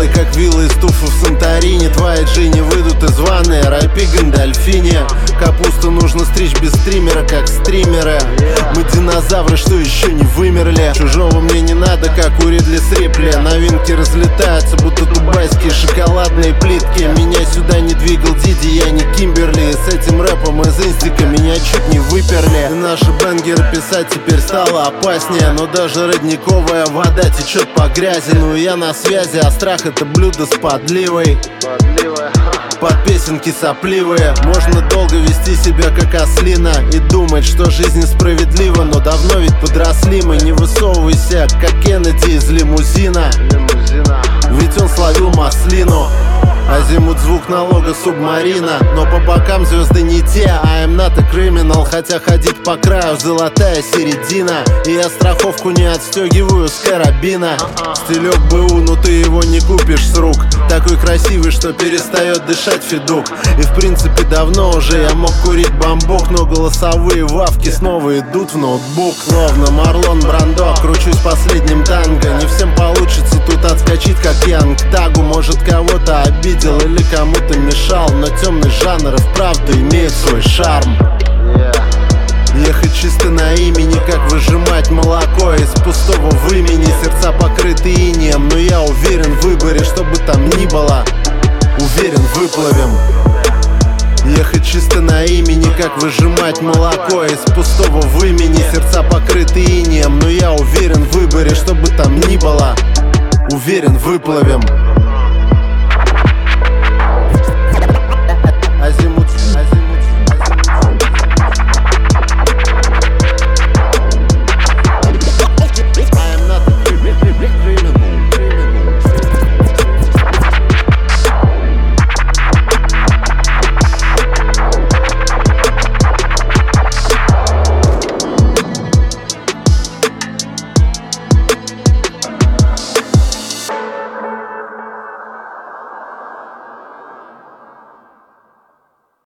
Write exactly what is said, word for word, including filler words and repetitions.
белый, как виллы из туфа в Санторини. Твои джинни выйдут из ванны, рэпи Гандальфини. Капусту нужно стричь без стримера, как стримеры. Мы динозавры, что еще не вымерли. Чужого мне не надо, как у Ридли с Рипли. Новинки разлетаются, будто дубайские шоколадные плитки. Меня сюда не двигал Диди, я не Кимберли. И с этим рэпом из инстика меня чуть не выперли. И наши бенгеры писать теперь стало опаснее. Но даже родниковая вода течет по грязи. Ну и я на связи, а страх — это блюдо с подливой. Под песенки сопливые. Можно долго вести себя как ослина и думать, что жизнь несправедлива. Но давно ведь подросли мы. Не высовывайся, как Кеннеди из лимузина, ведь он словил маслину. Азимут — звук налога субмарина. Но по бокам звезды не те. I am not a criminal. Хотя ходить по краю — золотая середина. И я страховку не отстегиваю с карабина. Стилек БУ, но ты его не купишь с рук. Такой красивый, что перестает дышать федук. И в принципе давно уже я мог курить бамбук. Но голосовые вавки снова идут в ноутбук. Словно Марлон Брандо, кручусь последним танго. Не всем получится тут отскочить, как Янг Тагу. Может, кого-то обидел или кому-то мешал, но темный жанр и вправду имеет свой шарм. Ехать чисто на имени, как выжимать молоко из пустого вымени. Сердца покрыты инеем, но я уверен в выборе, что бы там ни было. Уверен, выплывем. Ехать чисто на имени, как выжимать молоко из пустого вымени. Сердца покрыты инеем, но я уверен в выборе, что бы там ни было. Уверен, выплывем.